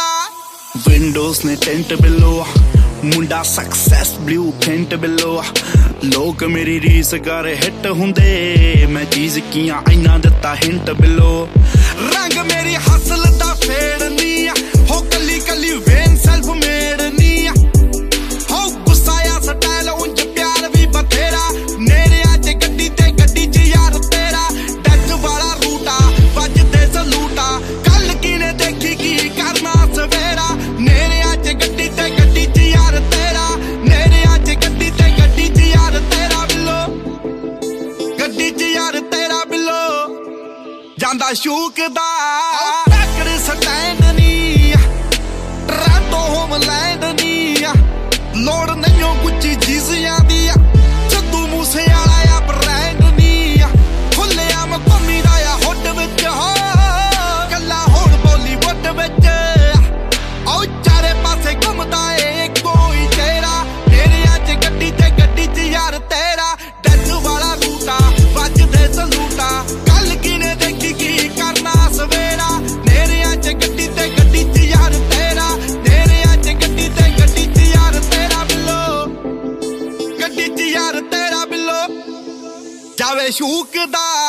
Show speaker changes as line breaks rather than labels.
ਦਾ windows ਨੇ tent ਬਿਲੋ ਮੁੰਡਾ success blue print ਬਿਲੋ ਲੋਕ ਮੇਰੀ ਰੀਸ ਕਰ ਹਿੱਟ ਹੁੰਦੇ ਮੈਂ ਚੀਜ਼ ਕੀਆਂ ਇੰਨਾ ਦਿੱਤਾ ਹਿੰਟ ਬਿਲੋ ਰੰਗ ਮੇਰੀ ਹਸਲ ਦਾ ਫੇੜ ਨੀ ਹੋ ਕੱਲੀ ਕੱਲੀ ਵੇਨ ਸੈਲਫ ਮੇਡ ਨੀ ਹੋ ਗੁੱਸਾਇਆ ਸਟਾਈਲ ਉਂਝ ਪਿਆਰ ਵੀ ਬਥੇਰਾ ਨੇੜਿਆਂ ਚ ਗੱਡੀ ਤੇ ਗੱਡੀ ਚ ਯਾਰ ਤੇਰਾ ਡੱਜ ਵਾਲਾ ਰੂਟਾ ਵੱਜਦੇ ਸਲੂਟਾ ਕੱਲ ਕਿਨੇ ਦੇਖੀ ਕੀ ਕਰਨਾ ਸਵੇਰਾ ਨੇੜਿਆਂ ਚ ਗੱਡੀ ਤੇ ਗੱਡੀ ਚ ਯਾਰ ਤੇਰਾ ਨੇੜਿਆਂ ਚ ਗੱਡੀ ਤੇ ਗੱਡੀ ਚ ਯਾਰ ਤੇਰਾ ਬਿੱਲੋ ਗੱਡੀ ਚ ਯਾਰ ਤੇਰਾ ਬਿੱਲੋ ਜਾਂਦਾ ਸ਼ੂਕ ਦਾ ਟੱਕਰ ਸਟੈਂਡ ਨੀ ਟਰਾਂਟੋ ਹੋਮਲੈਂਡ ਨੀ ਲੋੜ ਨਹੀਂ ਗੁੱਚੀ ਜੀਜ਼ਿਆਂ ਦੀ ਸਿੱਧੂ ਮੂਸੇ ਵਾਲਾ ਆ ਬ੍ਰਾਂਡ ਨੀ ਖੁੱਲਿਆ ਮਕਮੀ ਦਾ ਆ ਹੁੱਡ ਵਿੱਚ ਹੋ ਕੱਲਾ ਹੁਣ ਬਾਲੀਵੁੱਡ ਵਿੱਚ ਆਉ ਚਾਰੇ ਪਾਸੇ ਘੁੰਮਦਾ ਏ ਕੋਈ ਤੇਰਾ ਨੇੜਿਆਂ ਚ ਗੱਡੀ ਤੇ ਗੱਡੀ ਚ ਯਾਰ ਤੇਰਾ ਡੱਜ ਵਾਲਾ ਰੂਟਾ ਵੱਜਦੇ ਸਲੂਟਾ ਕੱਲ ਕਿਨੇ ਦੇਖੀ ਕੀ ਕਰਨਾ ਸਵੇਰਾ ਨੇੜਿਆਂ ਚ ਗੱਡੀ ਤੇ ਗੱਡੀ ਚ ਯਾਰ ਤੇਰਾ ਨੇੜਿਆਂ ਚ ਗੱਡੀ ਤੇ ਗੱਡੀ ਚ ਯਾਰ ਤੇਰਾ ਬਿੱਲੋ ਗੱਡੀ ਚ ਯਾਰ ਤੇਰਾ ਬਿੱਲੋ ਜਾਵੇ ਸ਼ੂਕ ਦਾ